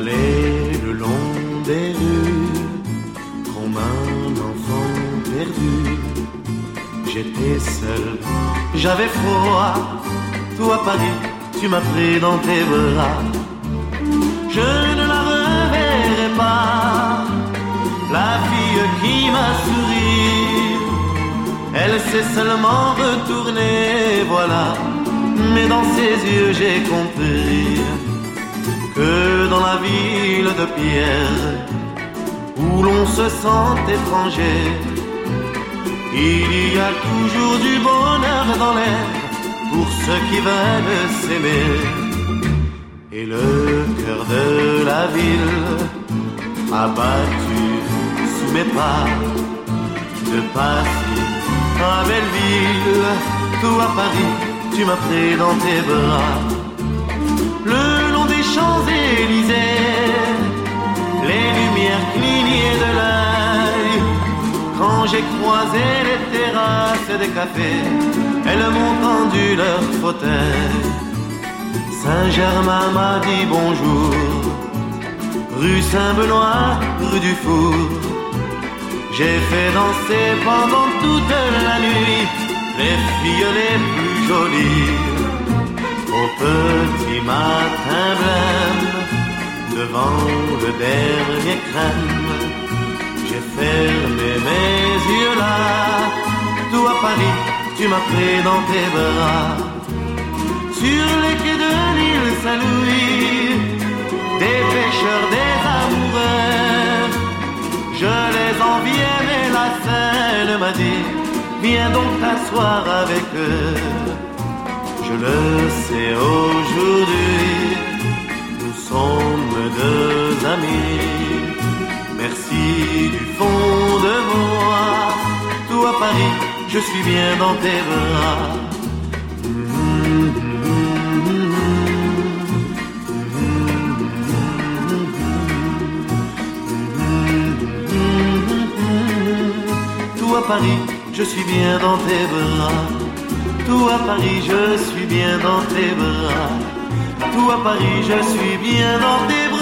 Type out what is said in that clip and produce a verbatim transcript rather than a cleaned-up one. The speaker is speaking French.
J'allais le long des rues comme un enfant perdu. J'étais seul, j'avais froid. Toi Paris, tu m'as pris dans tes bras. Je ne la reverrai pas, la fille qui m'a souri. Elle s'est seulement retournée, voilà. Mais dans ses yeux j'ai compris que dans la ville de pierre, où l'on se sent étranger, il y a toujours du bonheur dans l'air pour ceux qui veulent s'aimer. Et le cœur de la ville a battu sous mes pas, de Passy à Belleville, tout à Paris, tu m'as pris dans tes bras. Le long des Champs-Élysées, les lumières clignaient de l'œil. Quand j'ai croisé les terrasses des cafés, elles m'ont tendu leur fauteuil. Saint-Germain m'a dit bonjour, rue Saint-Benoît, rue du Four. J'ai fait danser pendant toute la nuit les filles les plus jolies. Au petit matin blême, devant le dernier crème, j'ai fermé mes yeux là. Tout à Paris, tu m'as pris dans tes bras. Sur les quais de l'île Saint-Louis, des pêcheurs, des amoureux, je les enviais, mais la Seine m'a dit viens donc t'asseoir avec eux. Je le sais aujourd'hui, nous sommes deux amis. Merci du fond de moi. Tout à Paris, je suis bien dans tes bras. Tout à Paris, je suis bien dans tes bras. Tout à Paris, je suis bien dans tes bras. Tout à Paris, je suis bien dans tes bras.